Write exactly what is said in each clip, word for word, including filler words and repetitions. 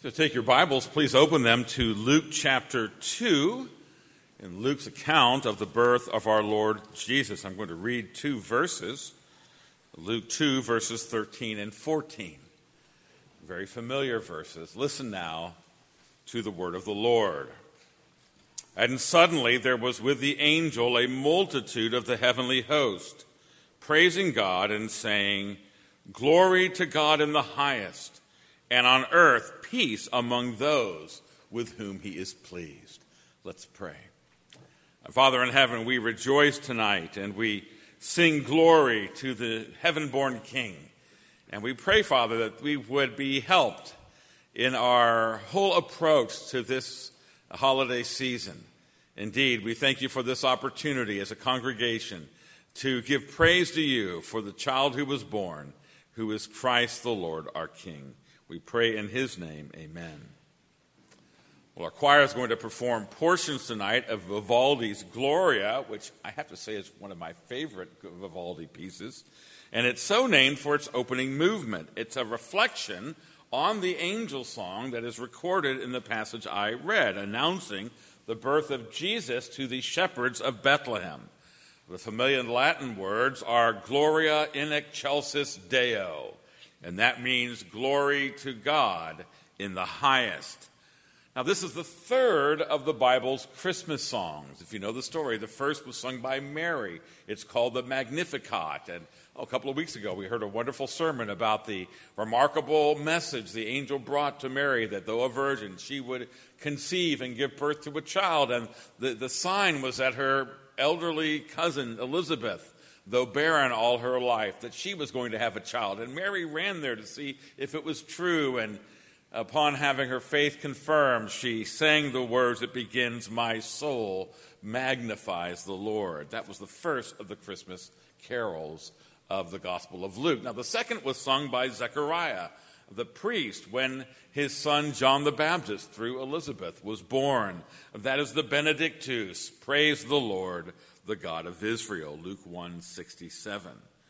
So take your Bibles, please open them to Luke chapter two, in Luke's account of the birth of our Lord Jesus. I'm going to read two verses, Luke two, verses thirteen and fourteen. Very familiar verses. Listen now to the word of the Lord. And suddenly there was with the angel a multitude of the heavenly host, praising God and saying, "Glory to God in the highest, and on earth peace among those with whom he is pleased." Let's pray. Father in heaven, we rejoice tonight and we sing glory to the heaven-born King. And we pray, Father, that we would be helped in our whole approach to this holiday season. Indeed, we thank you for this opportunity as a congregation to give praise to you for the child who was born, who is Christ the Lord, our King. We pray in his name, amen. Well, our choir is going to perform portions tonight of Vivaldi's Gloria, which I have to say is one of my favorite Vivaldi pieces. And it's so named for its opening movement. It's a reflection on the angel song that is recorded in the passage I read, announcing the birth of Jesus to the shepherds of Bethlehem. The familiar Latin words are Gloria in excelsis Deo, and that means glory to God in the highest. Now, this is the third of the Bible's Christmas songs. If you know the story, the first was sung by Mary. It's called the Magnificat. And oh, a couple of weeks ago, we heard a wonderful sermon about the remarkable message the angel brought to Mary, that though a virgin, she would conceive and give birth to a child. And the, the sign was that her elderly cousin, Elizabeth, though barren all her life, that she was going to have a child. And Mary ran there to see if it was true, and upon having her faith confirmed, she sang the words that begins, "My soul magnifies the Lord." That was the first of the Christmas carols of the Gospel of Luke. Now, the second was sung by Zechariah, the priest, when his son John the Baptist, through Elizabeth, was born. That is the Benedictus, praise the Lord, the God of Israel, Luke one sixty-seven.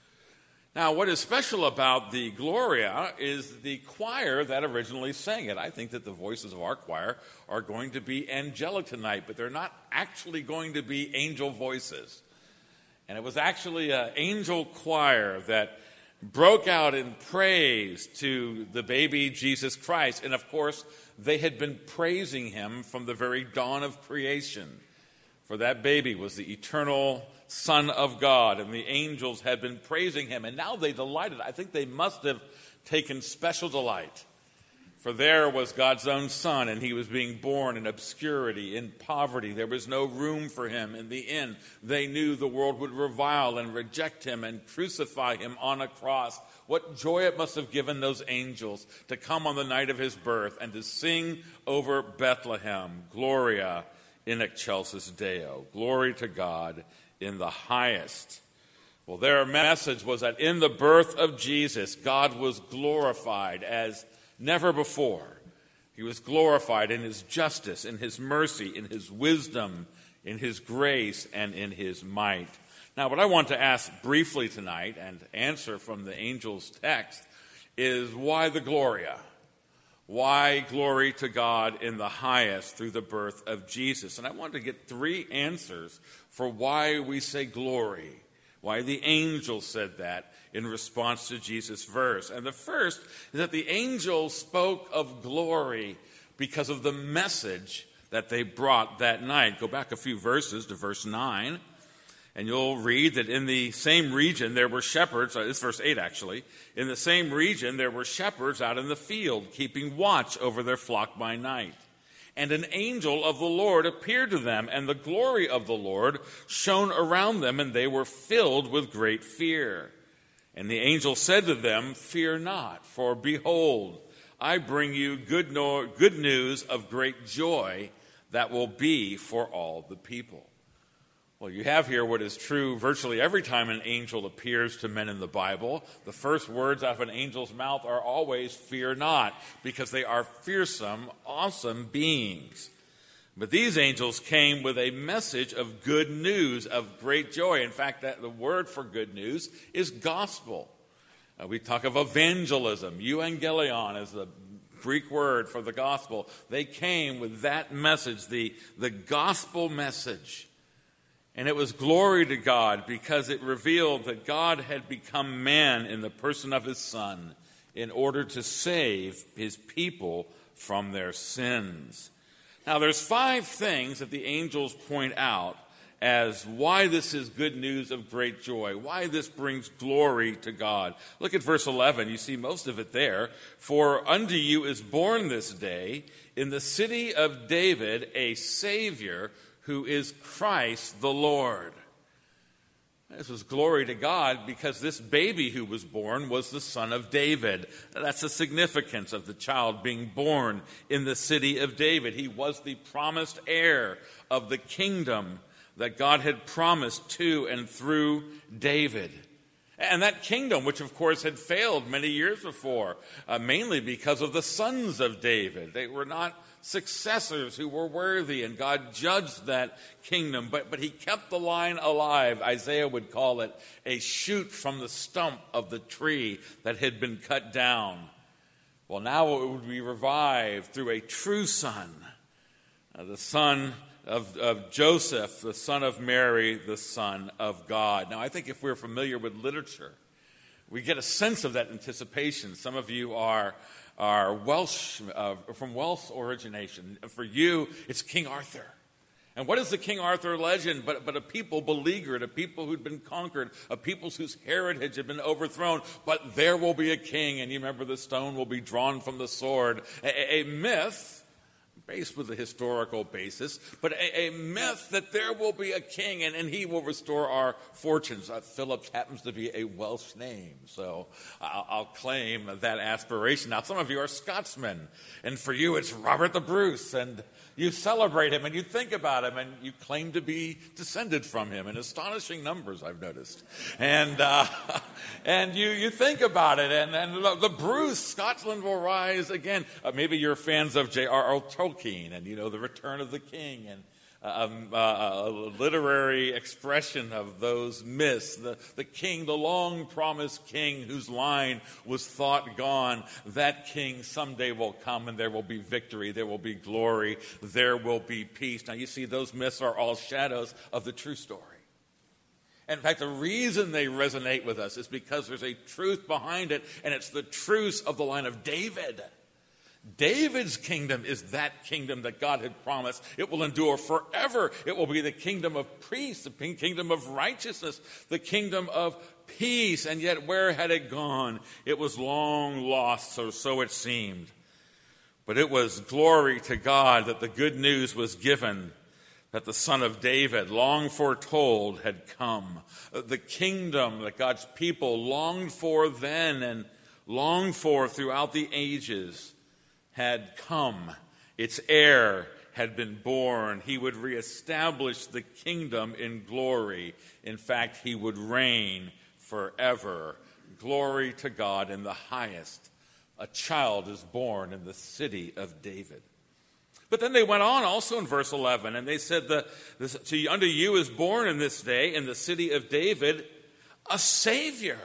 Now, what is special about the Gloria is the choir that originally sang it. I think that the voices of our choir are going to be angelic tonight, but they're not actually going to be angel voices. And it was actually an angel choir that broke out in praise to the baby Jesus Christ. And of course, they had been praising him from the very dawn of creation. For that baby was the eternal Son of God, and the angels had been praising him, and now they delighted. I think they must have taken special delight, for there was God's own Son, and he was being born in obscurity, in poverty. There was no room for him in the inn. They knew the world would revile and reject him and crucify him on a cross. What joy it must have given those angels to come on the night of his birth and to sing over Bethlehem, Gloria in excelsis Deo, glory to God in the highest. Well, their message was that in the birth of Jesus, God was glorified as never before. He was glorified in his justice, in his mercy, in his wisdom, in his grace, and in his might. Now, what I want to ask briefly tonight and answer from the angel's text is, why the Gloria? Why glory to God in the highest through the birth of Jesus? And I want to get three answers for why we say glory, why the angel said that in response to Jesus' verse. And the first is that the angel spoke of glory because of the message that they brought that night. Go back a few verses to verse nine. And you'll read that in the same region there were shepherds, uh, this is verse eight actually, in the same region there were shepherds out in the field, keeping watch over their flock by night. And an angel of the Lord appeared to them, and the glory of the Lord shone around them, and they were filled with great fear. And the angel said to them, "Fear not, for behold, I bring you good, no- good news of great joy that will be for all the people." Well, you have here what is true virtually every time an angel appears to men in the Bible. The first words out of an angel's mouth are always, "Fear not," because they are fearsome, awesome beings. But these angels came with a message of good news, of great joy. In fact, that the word for good news is gospel. Uh, we talk of evangelism. Euangelion is the Greek word for the gospel. They came with that message, the, the gospel message. And it was glory to God because it revealed that God had become man in the person of his Son in order to save his people from their sins. Now, there's five things that the angels point out as why this is good news of great joy, why this brings glory to God. Look at verse eleven. You see most of it there. For unto you is born this day in the city of David a Savior who is Christ the Lord. This was glory to God because this baby who was born was the son of David. That's the significance of the child being born in the city of David. He was the promised heir of the kingdom that God had promised to and through David. And that kingdom, which of course had failed many years before, uh, mainly because of the sons of David. They were not successors who were worthy, and God judged that kingdom, but, but he kept the line alive. Isaiah would call it a shoot from the stump of the tree that had been cut down. Well, now it would be revived through a true son, uh, the son of, of Joseph, the son of Mary, the son of God. Now, I think if we're familiar with literature, we get a sense of that anticipation. Some of you are are Welsh, uh, from Welsh origination. For you, it's King Arthur. And what is the King Arthur legend but, but a people beleaguered, a people who'd been conquered, a people whose heritage had been overthrown, but there will be a king, and you remember the stone will be drawn from the sword. A, a myth based with a historical basis, but a, a myth that there will be a king and, and he will restore our fortunes. Uh, Phillips happens to be a Welsh name, so I'll, I'll claim that aspiration. Now, some of you are Scotsmen, and for you it's Robert the Bruce, and you celebrate him and you think about him and you claim to be descended from him in astonishing numbers, I've noticed. And uh, and you, you think about it, and, and the, the Bruce, Scotland will rise again. Uh, maybe you're fans of J R R Tolkien and, you know, The Return of the King, and um, uh, a literary expression of those myths. The, the king, the long-promised king whose line was thought gone, that king someday will come and there will be victory, there will be glory, there will be peace. Now, you see, those myths are all shadows of the true story. And in fact, the reason they resonate with us is because there's a truth behind it, and it's the truth of the line of David. David's kingdom is that kingdom that God had promised. It will endure forever. It will be the kingdom of peace, the kingdom of righteousness, the kingdom of peace. And yet, where had it gone? It was long lost, or so it seemed. But it was glory to God that the good news was given, that the Son of David, long foretold, had come. The kingdom that God's people longed for then and longed for throughout the ages had come. Its heir had been born. He would reestablish the kingdom in glory. In fact, he would reign forever. Glory to God in the highest. A child is born in the city of David. But then they went on also in verse eleven, and they said, the, this, to, unto you is born in this day in the city of David a Savior.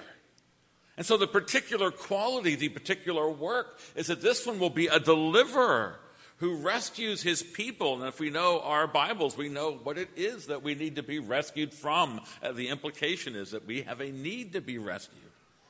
And so the particular quality, the particular work, is that this one will be a deliverer who rescues his people. And if we know our Bibles, we know what it is that we need to be rescued from. Uh, the implication is that we have a need to be rescued.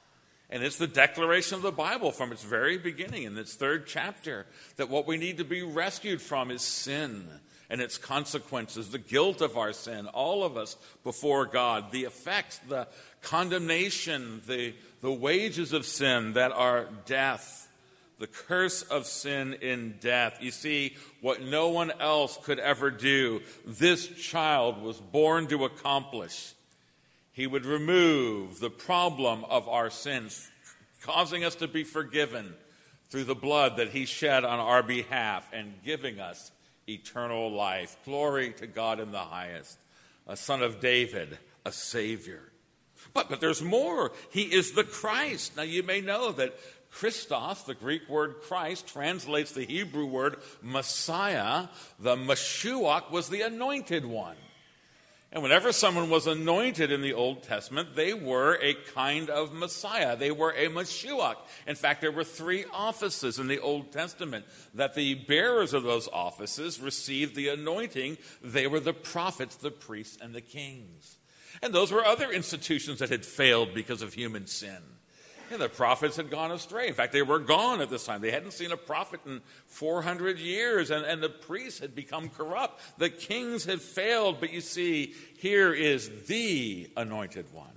And it's the declaration of the Bible from its very beginning in its third chapter that what we need to be rescued from is sin and its consequences, the guilt of our sin, all of us before God, the effects, the condemnation, the, the wages of sin that are death, the curse of sin in death. You see, what no one else could ever do, this child was born to accomplish. He would remove the problem of our sins, causing us to be forgiven through the blood that he shed on our behalf and giving us eternal life. Glory to God in the highest. A son of David, a Savior. But, but there's more. He is the Christ. Now you may know that Christos, the Greek word Christ, translates the Hebrew word Messiah. The Mashiach was the anointed one. And whenever someone was anointed in the Old Testament, they were a kind of Messiah. They were a Mashiach. In fact, there were three offices in the Old Testament that the bearers of those offices received the anointing. They were the prophets, the priests, and the kings. And those were other institutions that had failed because of human sin. And the prophets had gone astray. In fact, they were gone at this time. They hadn't seen a prophet in four hundred years, and, and the priests had become corrupt. The kings had failed, but you see, here is the anointed one,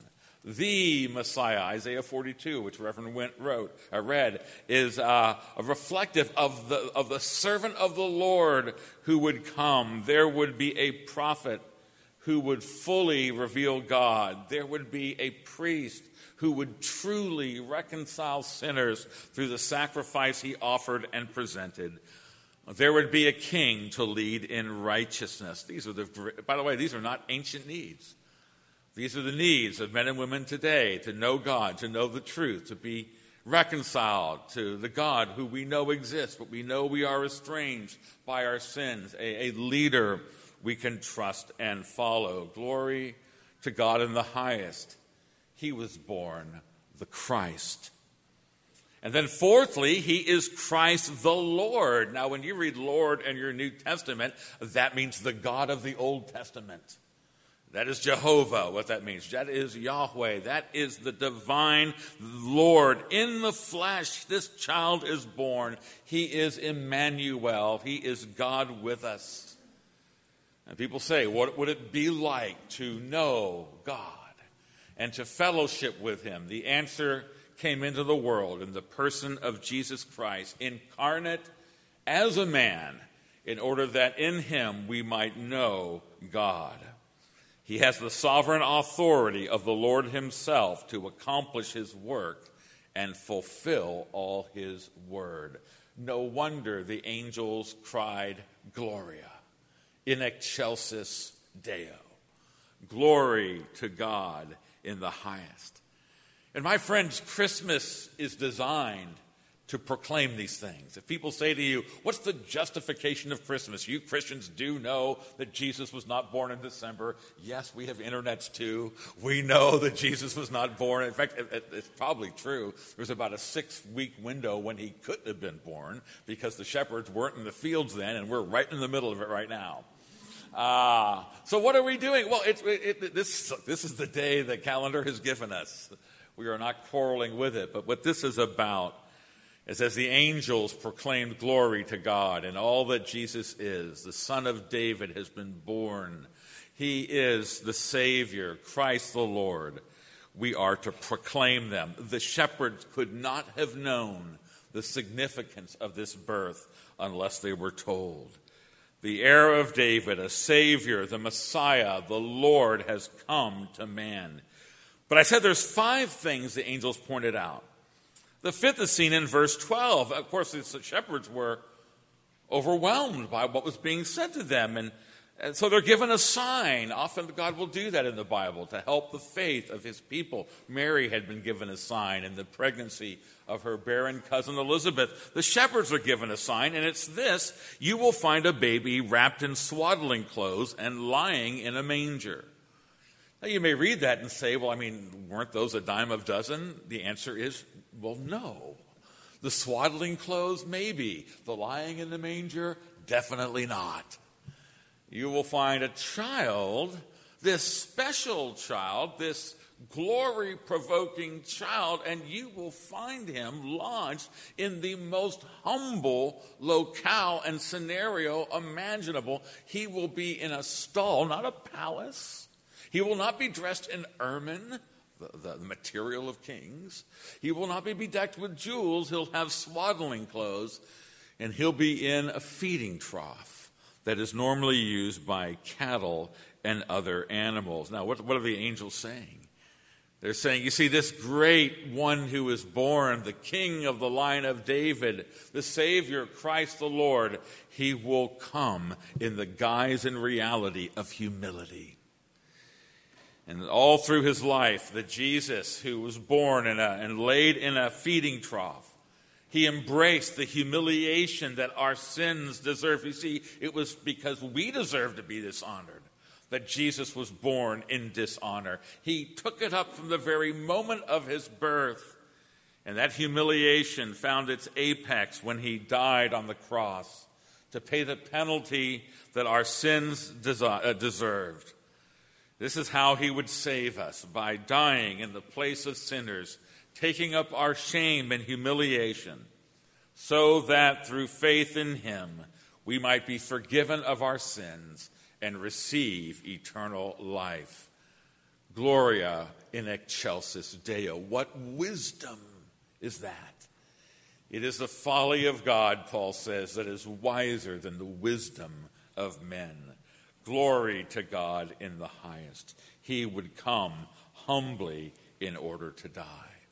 the Messiah. Isaiah forty-two, which Reverend Went wrote, uh, read, is uh, a reflective of the, of the servant of the Lord who would come. There would be a prophet who would fully reveal God. There would be a priest who would truly reconcile sinners through the sacrifice he offered and presented. There would be a king to lead in righteousness. These are the, by the way, these are not ancient needs. These are the needs of men and women today, to know God, to know the truth, to be reconciled to the God who we know exists, but we know we are estranged by our sins, a, a leader we can trust and follow. Glory to God in the highest. He was born the Christ. And then fourthly, he is Christ the Lord. Now, when you read Lord in your New Testament, that means the God of the Old Testament. That is Jehovah, what that means. That is Yahweh. That is the divine Lord in the flesh. This child is born. He is Emmanuel. He is God with us. And people say, what would it be like to know God and to fellowship with him? The answer came into the world in the person of Jesus Christ, incarnate as a man, in order that in him we might know God. He has the sovereign authority of the Lord himself to accomplish his work and fulfill all his word. No wonder the angels cried, Gloria in excelsis Deo. Glory to God in the highest. And my friends, Christmas is designed to proclaim these things. If people say to you, what's the justification of Christmas? You Christians do know that Jesus was not born in December. Yes, we have internets too. We know that Jesus was not born. In fact, it, it, it's probably true. There was about a six-week window when he couldn't have been born because the shepherds weren't in the fields then, and we're right in the middle of it right now. Uh, so what are we doing? Well, it, it, it, this, this is the day the calendar has given us. We are not quarreling with it. But what this is about is as the angels proclaimed glory to God and all that Jesus is, the Son of David has been born. He is the Savior, Christ the Lord. We are to proclaim them. The shepherds could not have known the significance of this birth unless they were told. The heir of David, a Savior, the Messiah, the Lord has come to man. But I said there's five things the angels pointed out. The fifth is seen in verse twelve. Of course, the shepherds were overwhelmed by what was being said to them. And, and so they're given a sign. Often God will do that in the Bible to help the faith of his people. Mary had been given a sign in the pregnancy of her barren cousin Elizabeth. The shepherds are given a sign, and it's this: you will find a baby wrapped in swaddling clothes and lying in a manger. Now, you may read that and say, well, I mean, weren't those a dime a dozen? The answer is, well, no. The swaddling clothes, maybe. The lying in the manger, definitely not. You will find a child, this special child, this glory-provoking child, and you will find him lodged in the most humble locale and scenario imaginable. He will be in a stall, not a palace. He will not be dressed in ermine, the, the material of kings. He will not be bedecked with jewels. He'll have swaddling clothes, and he'll be in a feeding trough that is normally used by cattle and other animals. Now, what, what are the angels saying? They're saying, you see, this great one who is born, the king of the line of David, the Savior, Christ the Lord, he will come in the guise and reality of humility. And all through his life, the Jesus who was born in a, and laid in a feeding trough, he embraced the humiliation that our sins deserve. You see, it was because we deserved to be dishonored that Jesus was born in dishonor. He took it up from the very moment of his birth. And that humiliation found its apex when he died on the cross to pay the penalty that our sins deserved. This is how he would save us, by dying in the place of sinners, taking up our shame and humiliation, so that through faith in him we might be forgiven of our sins and receive eternal life. Gloria in excelsis Deo. What wisdom is that? It is the folly of God, Paul says, that is wiser than the wisdom of men. Glory to God in the highest. He would come humbly in order to die.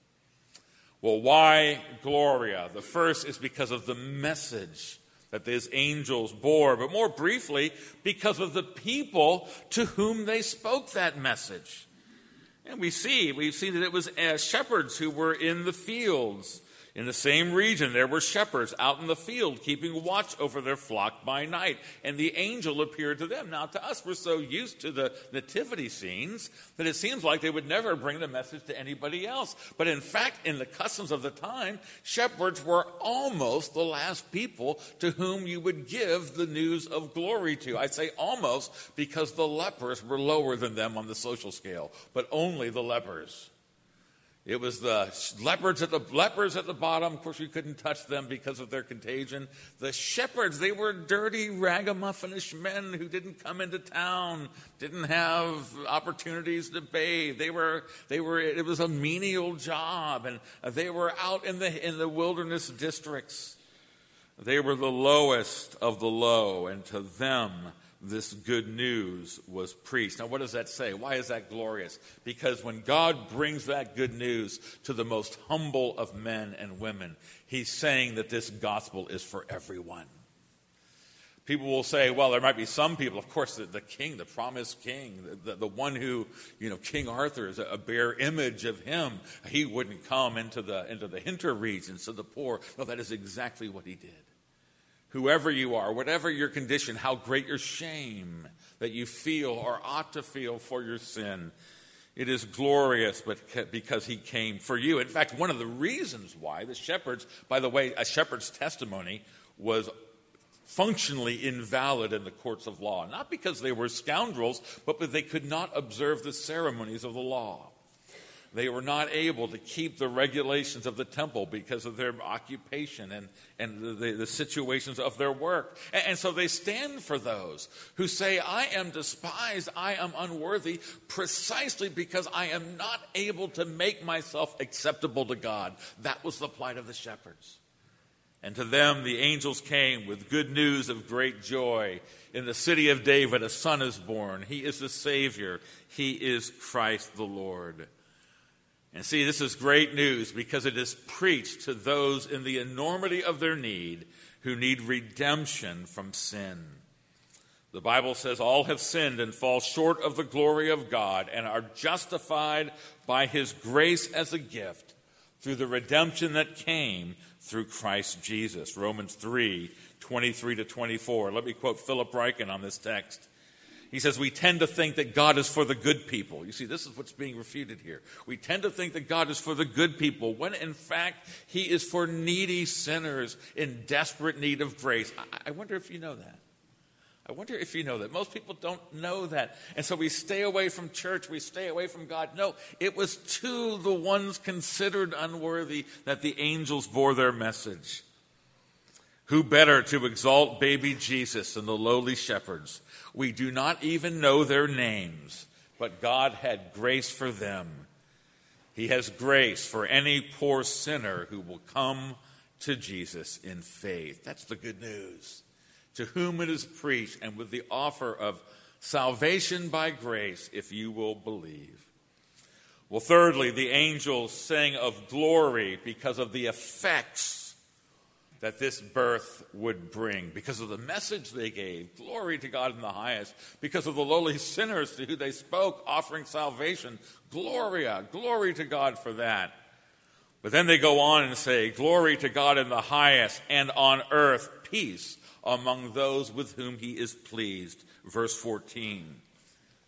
Well, why Gloria? The first is because of the message that these angels bore, but more briefly, because of the people to whom they spoke that message. And we see, we've seen that it was uh, shepherds who were in the fields. In the same region, there were shepherds out in the field keeping watch over their flock by night, and the angel appeared to them. Now, to us, we're so used to the nativity scenes that it seems like they would never bring the message to anybody else. But in fact, in the customs of the time, shepherds were almost the last people to whom you would give the news of glory to. I say almost because the lepers were lower than them on the social scale, but only the lepers. It was the lepers at the lepers at the bottom. Of course, we couldn't touch them because of their contagion. The shepherds, they were dirty, ragamuffinish men who didn't come into town, didn't have opportunities to bathe. They were, they were. It was a menial job, and they were out in the in the wilderness districts. They were the lowest of the low, and to them, this good news was preached. Now, what does that say? Why is that glorious? Because when God brings that good news to the most humble of men and women, he's saying that this gospel is for everyone. People will say, well, there might be some people, of course, the, the king, the promised king, the, the, the one who, you know, King Arthur is a, a bare image of him. He wouldn't come into the, into the hinter regions to the poor. No, that is exactly what he did. Whoever you are, whatever your condition, how great your shame that you feel or ought to feel for your sin, it is glorious but because he came for you. In fact, one of the reasons why the shepherds, by the way, a shepherd's testimony was functionally invalid in the courts of law. Not because they were scoundrels, but because they could not observe the ceremonies of the law. They were not able to keep the regulations of the temple because of their occupation and, and the, the, the situations of their work. And, and so they stand for those who say, I am despised, I am unworthy, precisely because I am not able to make myself acceptable to God. That was the plight of the shepherds. And to them the angels came with good news of great joy. In the city of David a son is born. He is the Savior. He is Christ the Lord. And see, this is great news because it is preached to those in the enormity of their need who need redemption from sin. The Bible says all have sinned and fall short of the glory of God and are justified by his grace as a gift through the redemption that came through Christ Jesus. Romans three, twenty-three to twenty-four. Let me quote Philip Ryken on this text. He says, we tend to think that God is for the good people. You see, this is what's being refuted here. We tend to think that God is for the good people, when in fact he is for needy sinners in desperate need of grace. I, I wonder if you know that. I wonder if you know that. Most people don't know that. And so we stay away from church. We stay away from God. No, it was to the ones considered unworthy that the angels bore their message. Who better to exalt baby Jesus than the lowly shepherds? We do not even know their names, but God had grace for them. He has grace for any poor sinner who will come to Jesus in faith. That's the good news. To whom it is preached, and with the offer of salvation by grace, if you will believe. Well, thirdly, the angels sang of glory because of the effects that this birth would bring, because of the message they gave, glory to God in the highest, because of the lowly sinners to whom they spoke, offering salvation, gloria, glory to God for that. But then they go on and say, glory to God in the highest, and on earth peace among those with whom he is pleased. Verse fourteen.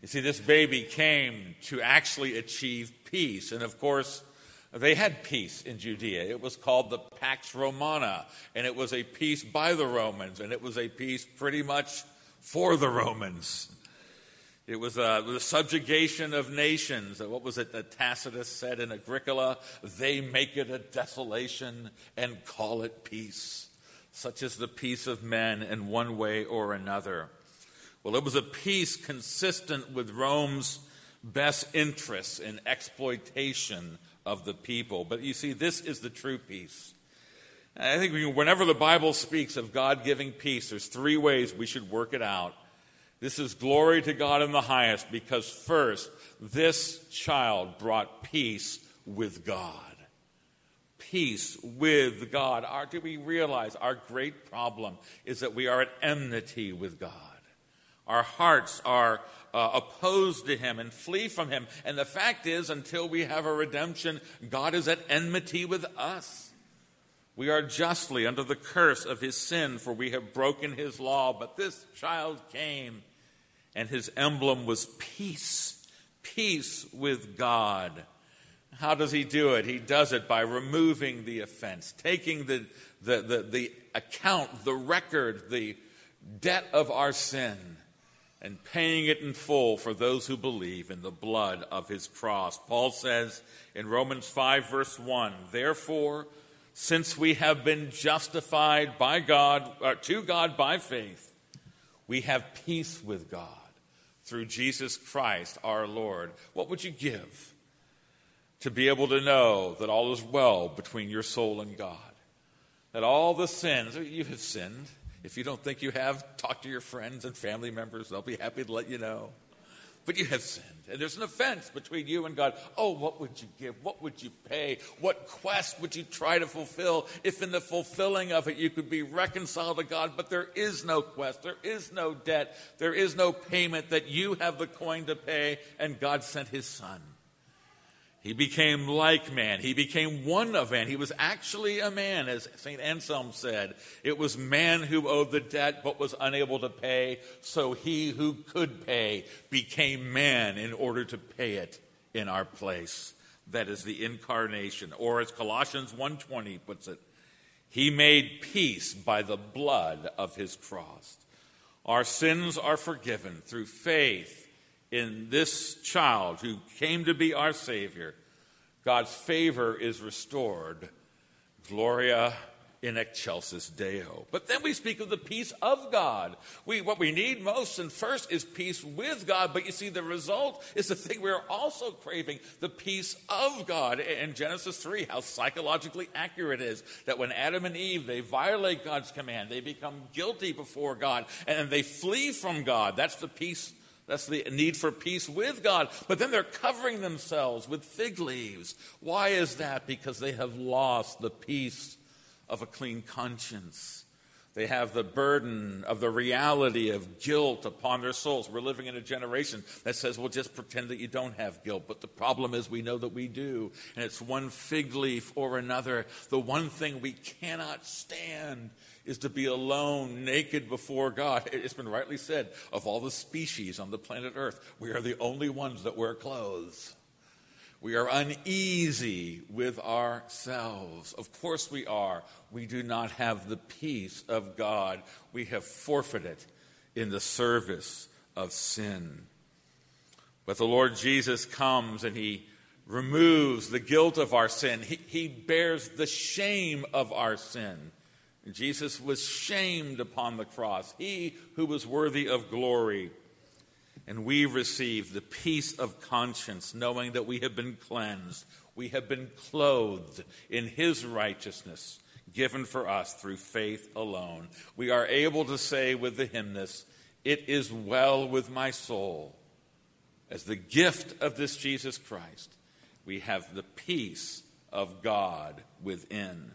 You see, this baby came to actually achieve peace. And of course, they had peace in Judea. It was called the Pax Romana, and it was a peace by the Romans, and it was a peace pretty much for the Romans. It was a, the subjugation of nations. What was it that Tacitus said in Agricola? They make it a desolation and call it peace. Such is the peace of men in one way or another. Well, it was a peace consistent with Rome's best interests in exploitation of the people. But you see, this is the true peace. I think whenever the Bible speaks of God giving peace, there's three ways we should work it out. This is glory to God in the highest, because first, this child brought peace with God. Peace with God. Our, do we realize our great problem is that we are at enmity with God? Our hearts are uh, opposed to him and flee from him. And the fact is, until we have a redemption, God is at enmity with us. We are justly under the curse of his sin, for we have broken his law. But this child came, and his emblem was peace. Peace with God. How does he do it? He does it by removing the offense, taking the, the, the, the account, the record, the debt of our sin, and paying it in full for those who believe in the blood of his cross. Paul says in Romans five, verse one, therefore, since we have been justified by God, or to God by faith, we have peace with God through Jesus Christ our Lord. What would you give to be able to know that all is well between your soul and God? That all the sins, you have sinned. If you don't think you have, talk to your friends and family members. They'll be happy to let you know. But you have sinned, and there's an offense between you and God. Oh, what would you give? What would you pay? What quest would you try to fulfill if in the fulfilling of it you could be reconciled to God? But there is no quest. There is no debt. There is no payment that you have the coin to pay, and God sent his Son. He became like man. He became one of man. He was actually a man, as Saint Anselm said. It was man who owed the debt but was unable to pay, so he who could pay became man in order to pay it in our place. That is the incarnation. Or as Colossians one twenty puts it, he made peace by the blood of his cross. Our sins are forgiven through faith in this child who came to be our Savior. God's favor is restored. Gloria in excelsis Deo. But then we speak of the peace of God. We, what we need most and first is peace with God. But you see, the result is the thing we're also craving, the peace of God. In Genesis three, how psychologically accurate it is that when Adam and Eve, they violate God's command, they become guilty before God, and they flee from God. That's the peace. That's the need for peace with God. But then they're covering themselves with fig leaves. Why is that? Because they have lost the peace of a clean conscience. They have the burden of the reality of guilt upon their souls. We're living in a generation that says, well, just pretend that you don't have guilt. But the problem is we know that we do. And it's one fig leaf or another. The one thing we cannot stand is to be alone, naked before God. It's been rightly said, of all the species on the planet Earth, we are the only ones that wear clothes. We are uneasy with ourselves. Of course we are. We do not have the peace of God. We have forfeited in the service of sin. But the Lord Jesus comes and he removes the guilt of our sin. He, he bears the shame of our sin. Jesus was shamed upon the cross, he who was worthy of glory. And we receive the peace of conscience, knowing that we have been cleansed. We have been clothed in his righteousness, given for us through faith alone. We are able to say with the hymnist, it is well with my soul. As the gift of this Jesus Christ, we have the peace of God within.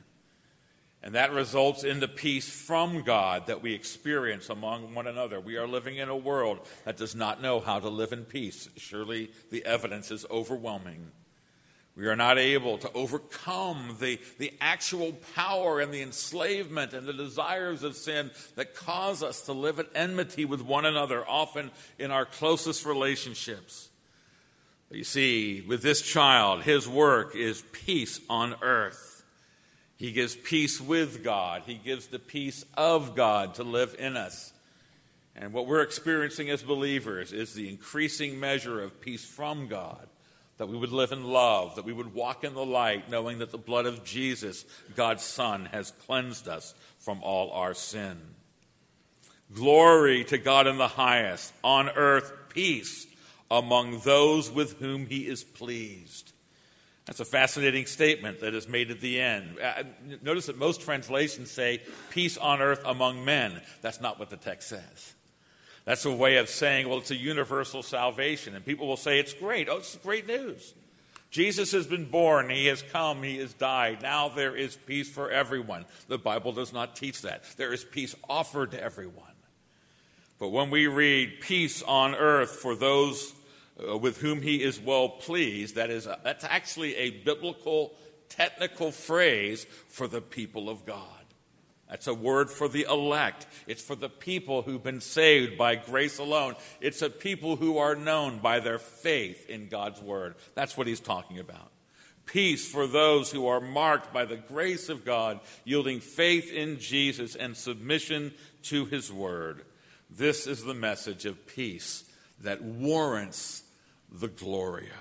And that results in the peace from God that we experience among one another. We are living in a world that does not know how to live in peace. Surely the evidence is overwhelming. We are not able to overcome the, the actual power and the enslavement and the desires of sin that cause us to live at enmity with one another, often in our closest relationships. But you see, with this child, his work is peace on earth. He gives peace with God. He gives the peace of God to live in us. And what we're experiencing as believers is the increasing measure of peace from God, that we would live in love, that we would walk in the light, knowing that the blood of Jesus, God's Son, has cleansed us from all our sin. Glory to God in the highest, on earth peace among those with whom he is pleased. That's a fascinating statement that is made at the end. Notice that most translations say peace on earth among men. That's not what the text says. That's a way of saying, well, it's a universal salvation. And people will say, it's great. Oh, it's great news. Jesus has been born. He has come. He has died. Now there is peace for everyone. The Bible does not teach that. There is peace offered to everyone. But when we read peace on earth for those uh, with whom he is well pleased, that is, a, that's actually a biblical, technical phrase for the people of God. That's a word for the elect. It's for the people who've been saved by grace alone. It's a people who are known by their faith in God's word. That's what he's talking about. Peace for those who are marked by the grace of God, yielding faith in Jesus and submission to his word. This is the message of peace that warrants the Gloria.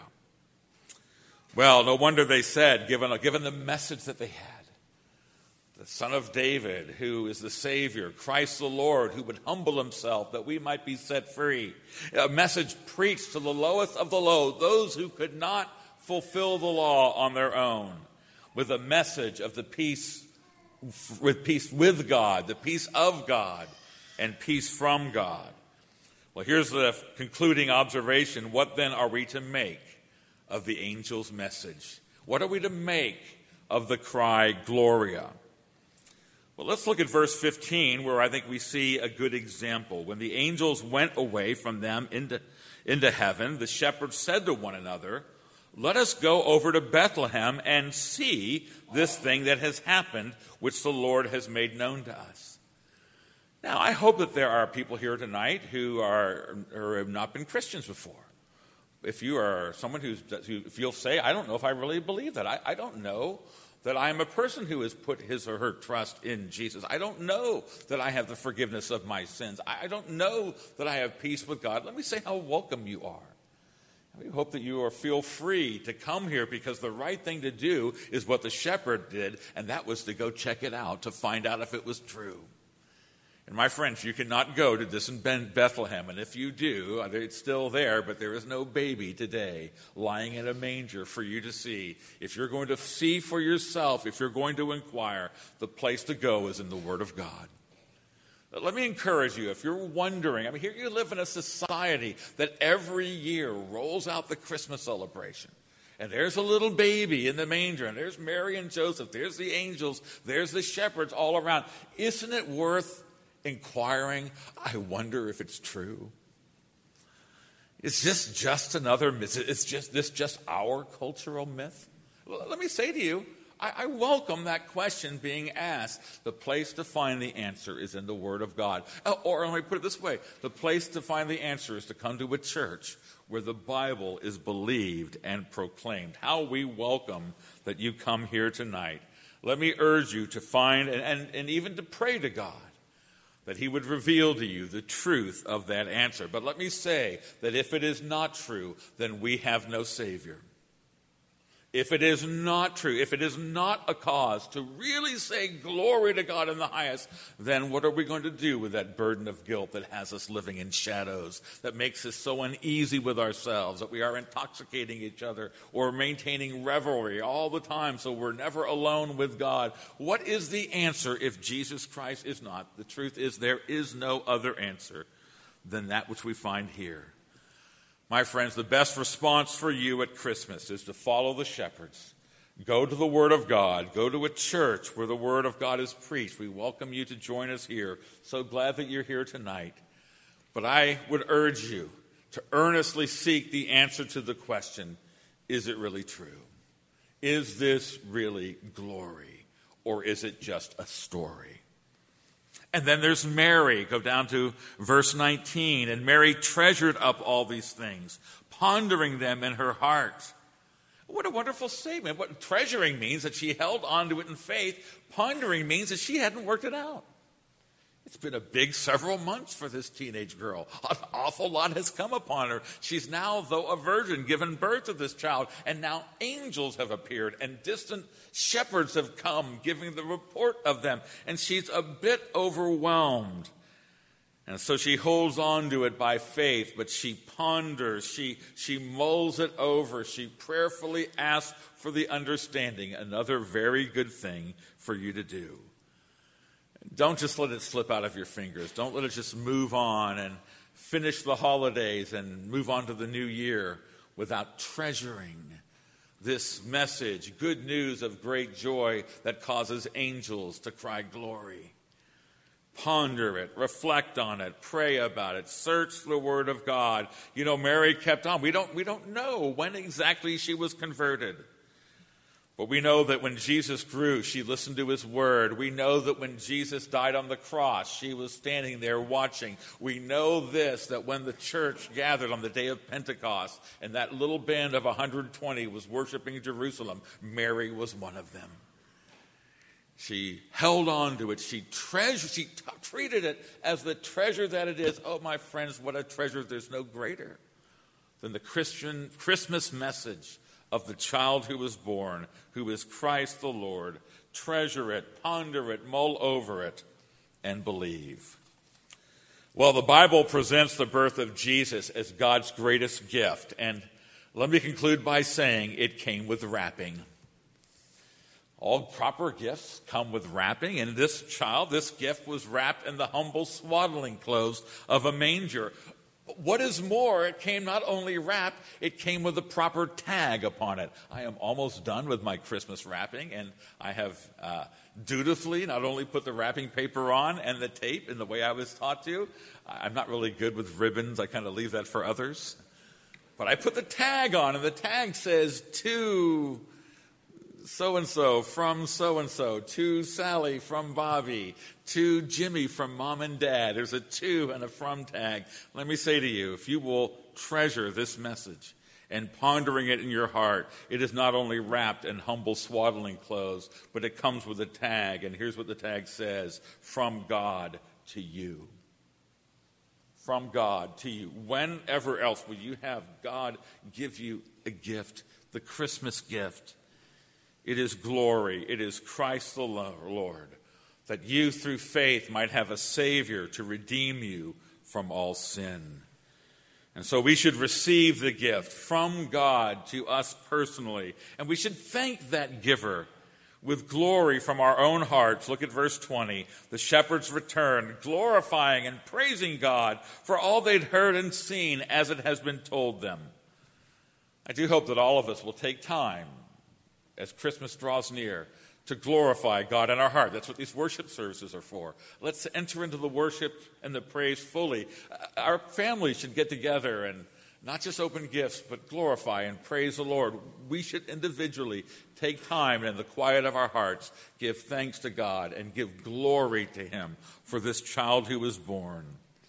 Well, no wonder they said, given, given the message that they had, the Son of David, who is the Savior, Christ the Lord, who would humble himself that we might be set free. A message preached to the lowest of the low, those who could not fulfill the law on their own, with a message of the peace, with peace with God, the peace of God, and peace from God. Well, here's the concluding observation. What then are we to make of the angel's message? What are we to make of the cry, Gloria? Well, let's look at verse fifteen, where I think we see a good example. When the angels went away from them into, into heaven, the shepherds said to one another, let us go over to Bethlehem and see this thing that has happened, which the Lord has made known to us. Now, I hope that there are people here tonight who are or have not been Christians before. If you are someone who's, who, if you'll say, I don't know if I really believe that. I, I don't know that I am a person who has put his or her trust in Jesus. I don't know that I have the forgiveness of my sins. I don't know that I have peace with God. Let me say how welcome you are. We hope that you are feel free to come here, because the right thing to do is what the shepherd did, and that was to go check it out, to find out if it was true. And my friends, you cannot go to distant Bethlehem, and if you do, it's still there, but there is no baby today lying in a manger for you to see. If you're going to see for yourself, if you're going to inquire, the place to go is in the Word of God. But let me encourage you, if you're wondering, I mean, here you live in a society that every year rolls out the Christmas celebration. And there's a little baby in the manger, and there's Mary and Joseph, there's the angels, there's the shepherds all around. Isn't it worth inquiring, I wonder if it's true? Is this just another myth? Is just, this just our cultural myth? Well, let me say to you, I, I welcome that question being asked. The place to find the answer is in the Word of God. Or let me put it this way, the place to find the answer is to come to a church where the Bible is believed and proclaimed. How we welcome that you come here tonight. Let me urge you to find and, and, and even to pray to God that he would reveal to you the truth of that answer. But let me say that if it is not true, then we have no Savior. If it is not true, if it is not a cause to really say glory to God in the highest, then what are we going to do with that burden of guilt that has us living in shadows, that makes us so uneasy with ourselves, that we are intoxicating each other or maintaining revelry all the time so we're never alone with God? What is the answer if Jesus Christ is not? The truth is there is no other answer than that which we find here. My friends, the best response for you at Christmas is to follow the shepherds. Go to the Word of God. Go to a church where the Word of God is preached. We welcome you to join us here. So glad that you're here tonight. But I would urge you to earnestly seek the answer to the question, is it really true? Is this really glory, or is it just a story? And then there's Mary. Go down to verse nineteen. And Mary treasured up all these things, pondering them in her heart. What a wonderful statement. What treasuring means that she held on to it in faith. Pondering means that she hadn't worked it out. It's been a big several months for this teenage girl. An awful lot has come upon her. She's now, though a virgin, given birth to this child. And now angels have appeared and distant shepherds have come giving the report of them. And she's a bit overwhelmed. And so she holds on to it by faith, but she ponders, she, she mulls it over, she prayerfully asks for the understanding. Another very good thing for you to do. Don't just let it slip out of your fingers. Don't let it just move on and finish the holidays and move on to the new year without treasuring this message, good news of great joy that causes angels to cry glory. Ponder it, reflect on it, pray about it, search the Word of God. You know, Mary kept on. We don't, we don't know when exactly she was converted. But we know that when Jesus grew, she listened to his word. We know that when Jesus died on the cross, she was standing there watching. We know this, that when the church gathered on the day of Pentecost, and that little band of one hundred twenty was worshiping Jerusalem, Mary was one of them. She held on to it. She treasured, she t- treated it as the treasure that it is. Oh, my friends, what a treasure. There's no greater than the Christian Christmas message of the child who was born, who is Christ the Lord. Treasure it, ponder it, mull over it, and believe. Well, the Bible presents the birth of Jesus as God's greatest gift. And let me conclude by saying it came with wrapping. All proper gifts come with wrapping, and this child, this gift, was wrapped in the humble swaddling clothes of a manger. What is more, it came not only wrapped, it came with a proper tag upon it. I am almost done with my Christmas wrapping, and I have uh, dutifully not only put the wrapping paper on and the tape in the way I was taught to. I'm not really good with ribbons. I kind of leave that for others. But I put the tag on, and the tag says, to so-and-so from so-and-so, to Sally from Bobby, to Jimmy from Mom and Dad. There's a to and a from tag. Let me say to you, if you will treasure this message and pondering it in your heart, it is not only wrapped in humble swaddling clothes, but it comes with a tag. And here's what the tag says: from God to you. From God to you. Whenever else will you have God give you a gift, the Christmas gift? It is glory. It is Christ the Lord, that you through faith might have a Savior to redeem you from all sin. And so we should receive the gift from God to us personally, and we should thank that giver with glory from our own hearts. Look at verse twenty. The shepherds returned, glorifying and praising God for all they'd heard and seen as it has been told them. I do hope that all of us will take time as Christmas draws near to glorify God in our heart. That's what these worship services are for. Let's enter into the worship and the praise fully. Our families should get together and not just open gifts, but glorify and praise the Lord. We should individually take time and in the quiet of our hearts give thanks to God and give glory to Him for this child who was born.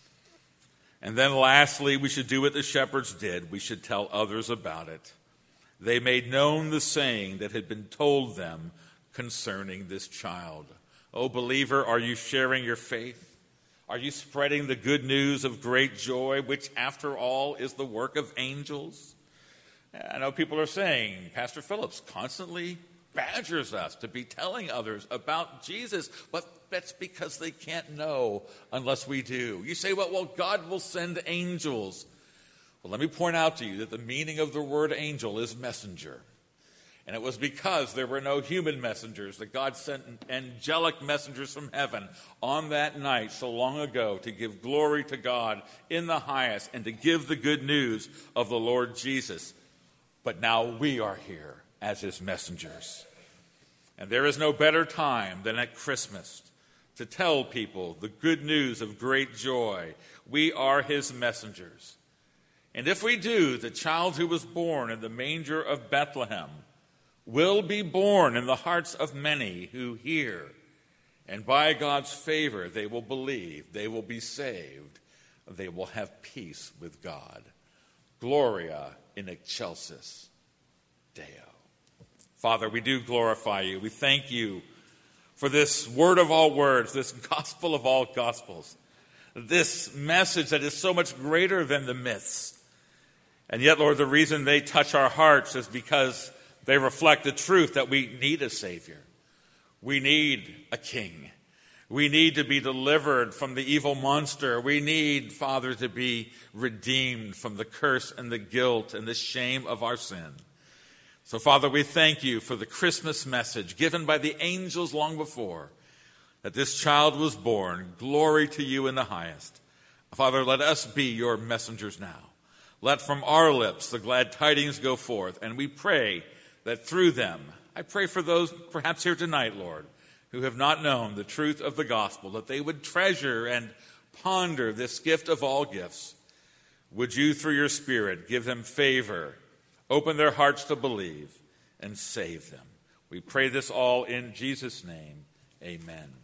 And then lastly, we should do what the shepherds did. We should tell others about it. They made known the saying that had been told them concerning this child. Oh, believer, are you sharing your faith? Are you spreading the good news of great joy, which after all is the work of angels? I know people are saying, Pastor Phillips constantly badgers us to be telling others about Jesus, but that's because they can't know unless we do. You say, well, well, God will send angels. Well, let me point out to you that the meaning of the word angel is messenger. And it was because there were no human messengers that God sent angelic messengers from heaven on that night so long ago to give glory to God in the highest and to give the good news of the Lord Jesus. But now we are here as His messengers. And there is no better time than at Christmas to tell people the good news of great joy. We are His messengers. And if we do, the child who was born in the manger of Bethlehem will be born in the hearts of many who hear, and by God's favor they will believe, they will be saved, they will have peace with God. Gloria in excelsis Deo. Father, we do glorify you. We thank you for this word of all words, this gospel of all gospels, this message that is so much greater than the myths. And yet, Lord, the reason they touch our hearts is because they reflect the truth that we need a Savior. We need a King. We need to be delivered from the evil monster. We need, Father, to be redeemed from the curse and the guilt and the shame of our sin. So, Father, we thank you for the Christmas message given by the angels long before, that this child was born. Glory to you in the highest. Father, let us be your messengers now. Let from our lips the glad tidings go forth, and we pray that through them, I pray for those perhaps here tonight, Lord, who have not known the truth of the gospel, that they would treasure and ponder this gift of all gifts. Would you, through your Spirit, give them favor, open their hearts to believe, and save them. We pray this all in Jesus' name. Amen.